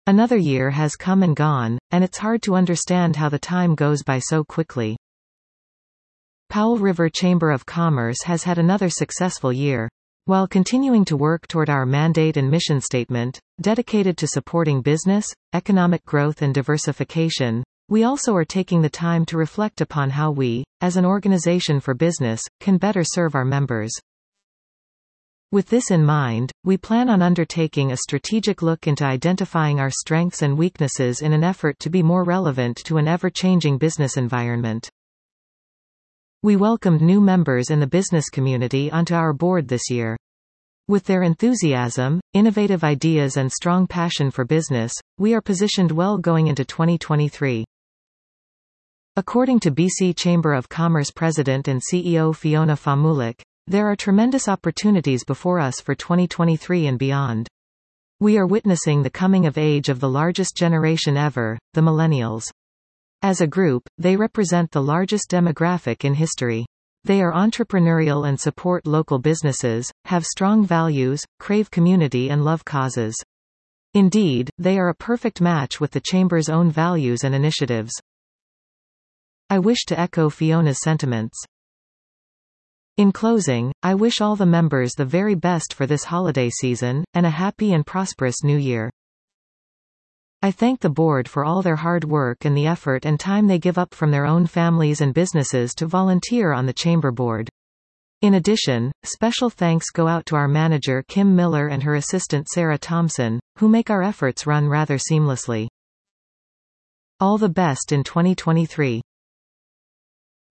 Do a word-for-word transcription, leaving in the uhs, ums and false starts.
Another year has come and gone, and it's hard to understand how the time goes by so quickly. Powell River Chamber of Commerce has had another successful year. While continuing to work toward our mandate and mission statement, dedicated to supporting business, economic growth and diversification, we also are taking the time to reflect upon how we, as an organization for business, can better serve our members. With this in mind, we plan on undertaking a strategic look into identifying our strengths and weaknesses in an effort to be more relevant to an ever-changing business environment. We welcomed new members in the business community onto our board this year. With their enthusiasm, innovative ideas and strong passion for business, we are positioned well going into twenty twenty-three. According to B C Chamber of Commerce President and C E O Fiona Famulik, there are tremendous opportunities before us for twenty twenty-three and beyond. We are witnessing the coming of age of the largest generation ever, the millennials. As a group, they represent the largest demographic in history. They are entrepreneurial and support local businesses, have strong values, crave community and love causes. Indeed, they are a perfect match with the Chamber's own values and initiatives. I wish to echo Fiona's sentiments. In closing, I wish all the members the very best for this holiday season, and a happy and prosperous new year. I thank the board for all their hard work and the effort and time they give up from their own families and businesses to volunteer on the Chamber board. In addition, special thanks go out to our manager Kim Miller and her assistant Sarah Thompson, who make our efforts run rather seamlessly. All the best in twenty twenty-three.